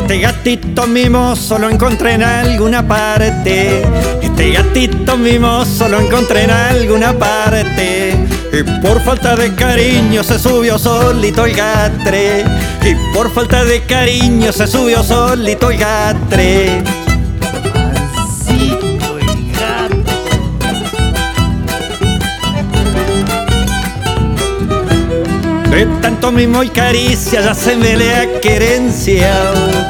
Este gatito mimoso lo encontré en alguna parte. Este gatito mimoso lo encontré en alguna parte. Y por falta de cariño se subió solito el gatre. Y por falta de cariño se subió solito el gatre. Mansito el gato. De tanto mimo y caricia ya se me le ha querenciado.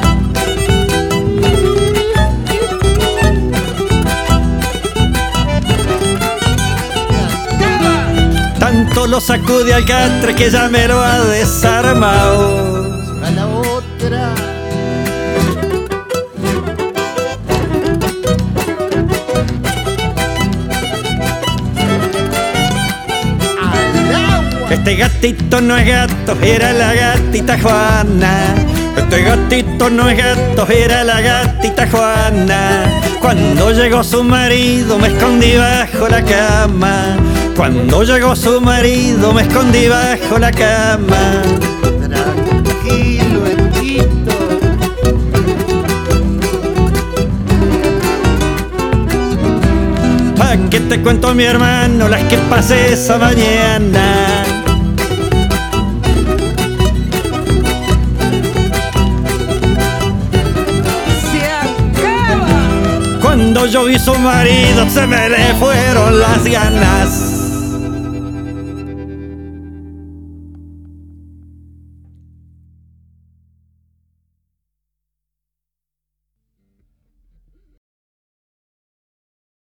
Tanto lo sacude al gatre que ya me lo ha desarmado. A la otra. Al agua. Este gatito no es gato, era la gatita Juana. Este gatito no es gato, era la gatita Juana. Cuando llegó su marido me escondí bajo la cama. Cuando llegó su marido me escondí bajo la cama. Tranquilo, Enguito. ¿Pa' qué te cuento, mi hermano, las que pasé esa mañana? Se acaba. Cuando yo vi su marido se me le fueron las ganas.